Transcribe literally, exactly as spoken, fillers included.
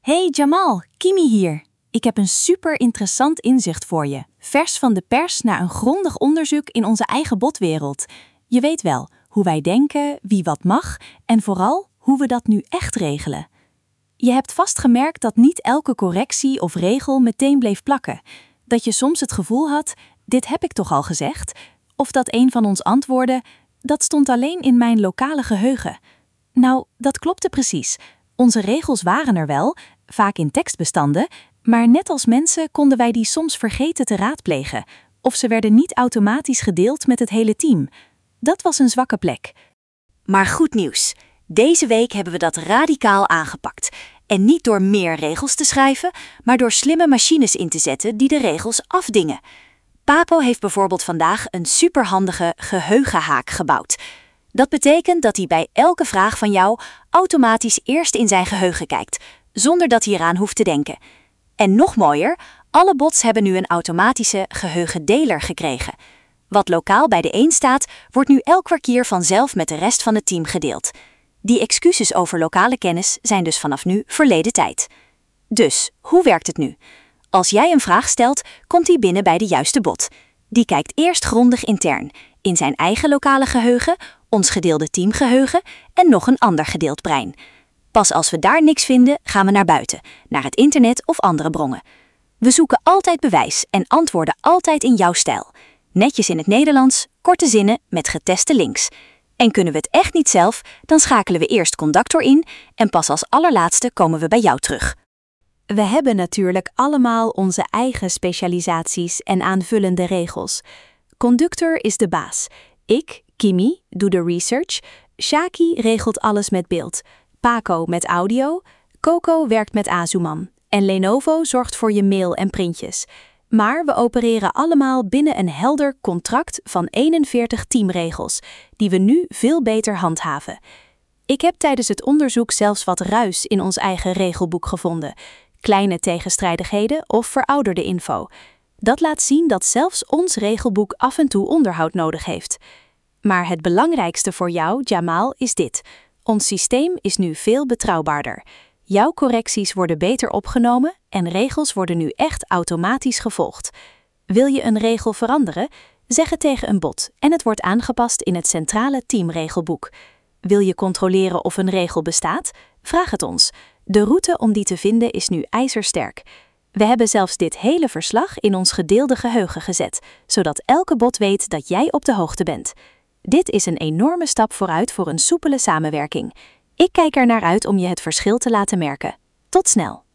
Hey Jamal, Kimi hier. Ik heb een super interessant inzicht voor je. Vers van de pers naar een grondig onderzoek in onze eigen botwereld. Je weet wel, hoe wij denken, wie wat mag en vooral hoe we dat nu echt regelen. Je hebt vast gemerkt dat niet elke correctie of regel meteen bleef plakken. Dat je soms het gevoel had, dit heb ik toch al gezegd? Of dat een van ons antwoordde, dat stond alleen in mijn lokale geheugen. Nou, dat klopte precies. Onze regels waren er wel, vaak in tekstbestanden, maar net als mensen konden wij die soms vergeten te raadplegen, of ze werden niet automatisch gedeeld met het hele team. Dat was een zwakke plek. Maar goed nieuws. Deze week hebben we dat radicaal aangepakt. En niet door meer regels te schrijven, maar door slimme machines in te zetten die de regels afdingen. Papo heeft bijvoorbeeld vandaag een superhandige geheugenhaak gebouwd. Dat betekent dat hij bij elke vraag van jou automatisch eerst in zijn geheugen kijkt, zonder dat hij eraan hoeft te denken. En nog mooier, alle bots hebben nu een automatische geheugendeler gekregen. Wat lokaal bij de een staat, wordt nu elk kwartier vanzelf met de rest van het team gedeeld. Die excuses over lokale kennis zijn dus vanaf nu verleden tijd. Dus, hoe werkt het nu? Als jij een vraag stelt, komt die binnen bij de juiste bot. Die kijkt eerst grondig intern, in zijn eigen lokale geheugen, ons gedeelde teamgeheugen en nog een ander gedeeld brein. Pas als we daar niks vinden, gaan we naar buiten, naar het internet of andere bronnen. We zoeken altijd bewijs en antwoorden altijd in jouw stijl. Netjes in het Nederlands, korte zinnen met geteste links. En kunnen we het echt niet zelf, dan schakelen we eerst Conductor in en pas als allerlaatste komen we bij jou terug. We hebben natuurlijk allemaal onze eigen specialisaties en aanvullende regels. Conductor is de baas. Ik, Kimi, doe de research. Shaki regelt alles met beeld. Paco met audio. Coco werkt met Azuman. En Lenovo zorgt voor je mail en printjes. Maar we opereren allemaal binnen een helder contract van eenenveertig teamregels, die we nu veel beter handhaven. Ik heb tijdens het onderzoek zelfs wat ruis in ons eigen regelboek gevonden. Kleine tegenstrijdigheden of verouderde info. Dat laat zien dat zelfs ons regelboek af en toe onderhoud nodig heeft. Maar het belangrijkste voor jou, Jamal, is dit. Ons systeem is nu veel betrouwbaarder. Jouw correcties worden beter opgenomen en regels worden nu echt automatisch gevolgd. Wil je een regel veranderen? Zeg het tegen een bot en het wordt aangepast in het centrale teamregelboek. Wil je controleren of een regel bestaat? Vraag het ons. De route om die te vinden is nu ijzersterk. We hebben zelfs dit hele verslag in ons gedeelde geheugen gezet, zodat elke bot weet dat jij op de hoogte bent. Dit is een enorme stap vooruit voor een soepele samenwerking. Ik kijk er naar uit om je het verschil te laten merken. Tot snel!